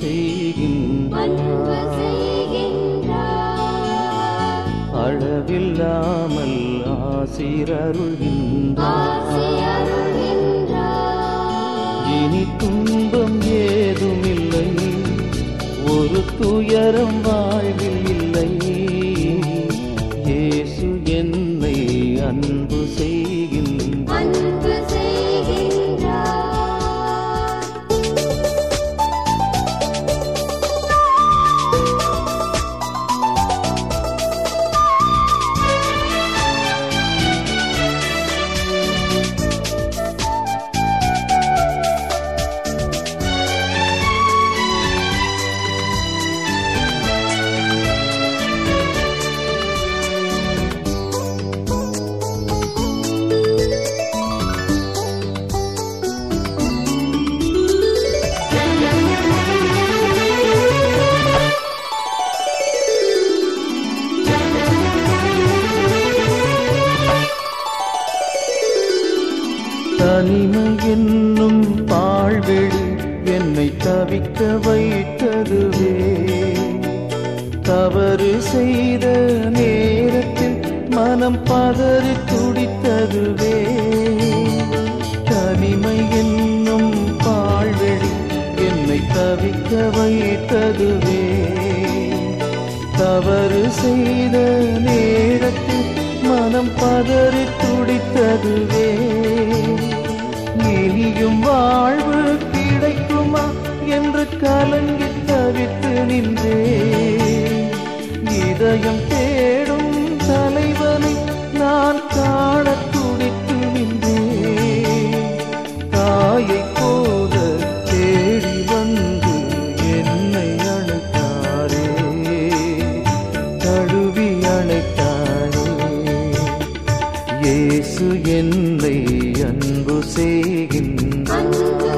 செய்கின்றார். அளவில்லாமல் ஆசீரருள்கின்றார். இனி துன்பம் ஏதுமில்லை, ஒரு துயரம் வாழ்வில் இல்லை. இயேசு என்னை அன்பு செய்கின்றார். தனிமை என்னும் பாழ்வெளி என்னை தவிக்க வைத்ததுவே, தவறு செய்த நேரத்தில் மனம் பதறி துடித்ததுவே. தனிமை என்னும் பாழ்வெளி என்னை தவிக்க வைத்ததுவே, தவறு செய்த நேரத்தில் மனம் பதறி துடித்ததுவே. இனியும் வாழ்வு கிடைக்குமா என்று கலங்கி தவித்து நின்றே, இதயம் தேடும் தலைவனை நான் காண துடித்து நின்றே. தாயை போல தேடி வந்து என்னை அழைத்தாரே, தழுவி அழைத்தாரே. இயேசு என்னை அன்பு செய்கின்றார்.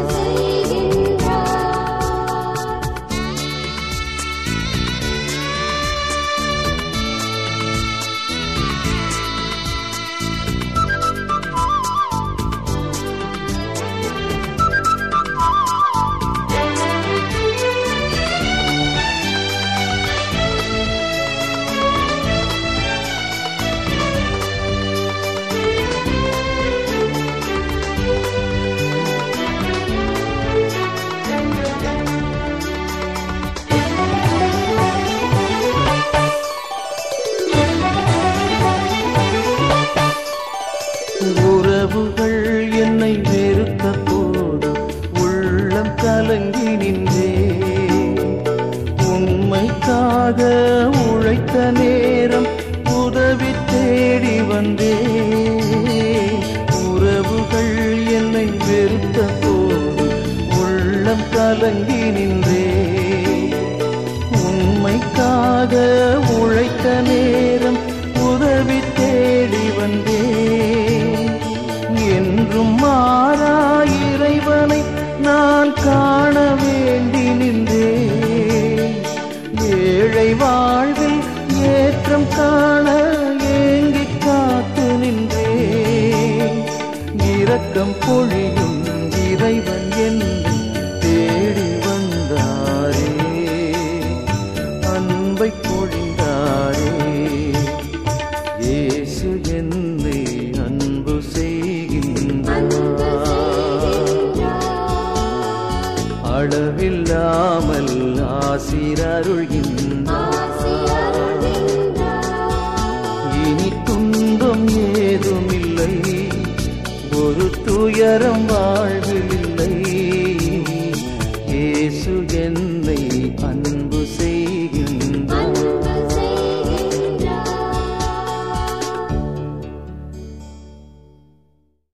உறவுகள் என்னை வெறுத்த போது உள்ளம் கலங்கி நின்றே, உண்மைக்காக உழைத்த நேரம் உதவி தேடி வந்தே. உறவுகள் என்னை வெறுத்த போது உள்ளம் கலங்கி நின்றே, உண்மைக்காக உழைத்த நேரம் உதவி தேடி வந்தே. என்றும் மாறா இறைவனை நான் காண வேண்டி நின்றே, ஏழை வாழ்வில் ஏற்றம் காண ஏங்கி காத்து நின்றே. இரக்கம் பொழியும் இறைவன் என்னை தேடி வந்தாரே, அன்பை பொழிந்தாரே. இயேசு என்னை அன்பு செய்கின்றார். அளவில்லாமல் ஆசீரருள்கின்றார். இனி துன்பம் ஏதுமில்லை, ஒரு துயரம் வாழ்வில்